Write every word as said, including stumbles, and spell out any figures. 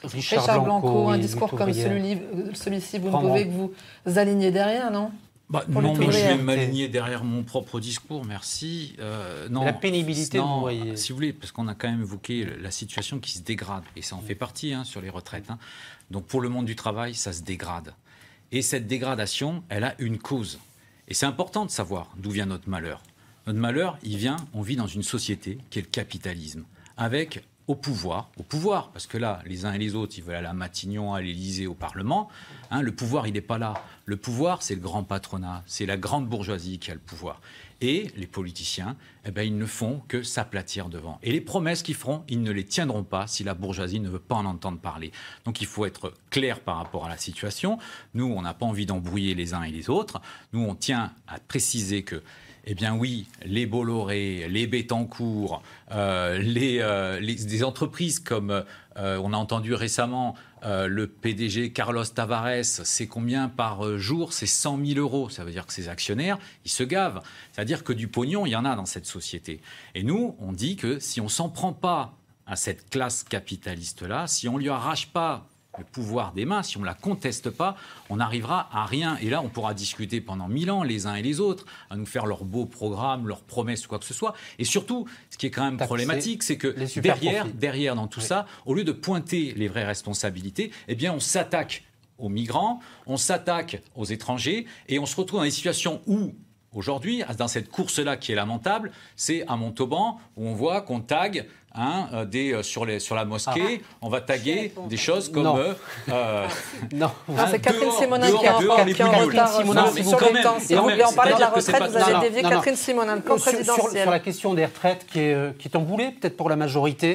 Richard, Richard Blanco, Blanco, un oui, discours Lutte comme ouvrière. celui, celui-ci, vous ne Prends-moi. pouvez que vous aligner derrière, non? Bah, Pour non, Lutte mais je vais ouvrière. m'aligner derrière mon propre discours, merci. Euh, non, La pénibilité, non, vous voyez. si vous voulez, parce qu'on a quand même évoqué la situation qui se dégrade, et ça en fait partie hein, sur les retraites. Hein. Donc pour le monde du travail, ça se dégrade. Et cette dégradation, elle a une cause. Et c'est important de savoir d'où vient notre malheur. Notre malheur, il vient, on vit dans une société qui est le capitalisme, avec au pouvoir, au pouvoir, parce que là, les uns et les autres, ils veulent aller à Matignon, à l'Élysée, au Parlement. Hein, le pouvoir, il n'est pas là. Le pouvoir, c'est le grand patronat, c'est la grande bourgeoisie qui a le pouvoir. Et les politiciens, eh ben, ils ne font que s'aplatir devant. Et les promesses qu'ils feront, ils ne les tiendront pas si la bourgeoisie ne veut pas en entendre parler. Donc il faut être clair par rapport à la situation. Nous, on n'a pas envie d'embrouiller les uns et les autres. Nous, on tient à préciser que eh bien oui, les Bolloré, les Bettencourt, euh, les, euh, les, des entreprises comme euh, on a entendu récemment euh, le P D G Carlos Tavares, c'est combien par jour? C'est cent mille euros. Ça veut dire que ces actionnaires, ils se gavent. C'est-à-dire que du pognon, il y en a dans cette société. Et nous, on dit que si on ne s'en prend pas à cette classe capitaliste-là, si on ne lui arrache pas le pouvoir des mains, si on ne la conteste pas, on n'arrivera à rien. Et là, on pourra discuter pendant mille ans, les uns et les autres, à nous faire leurs beaux programmes, leurs promesses ou quoi que ce soit. Et surtout, ce qui est quand même Taxer problématique, c'est que les super derrière, profits. derrière, dans tout Oui. ça, au lieu de pointer les vraies responsabilités, eh bien, on s'attaque aux migrants, on s'attaque aux étrangers, et on se retrouve dans des situations où, aujourd'hui, dans cette course-là qui est lamentable, c'est à Montauban où on voit qu'on tague hein, euh, des, euh, sur, les, sur la mosquée, on va taguer des choses comme... Non. euh, euh, Non, Non, c'est Catherine dehors, Simonin dehors, qui est en, dehors, les qui est en bouilloules. retard Catherine sur, Simonin, mais sur quand les même, temps. Si quand vous même, voulez en parler de la c'est-à-dire que c'est retraite, pas- vous avez non, dévié non, non. Catherine Simonin, le camp Sur, sur- présidentiel. sur la question des retraites qui est, euh, qui est emboulée, peut-être pour la majorité,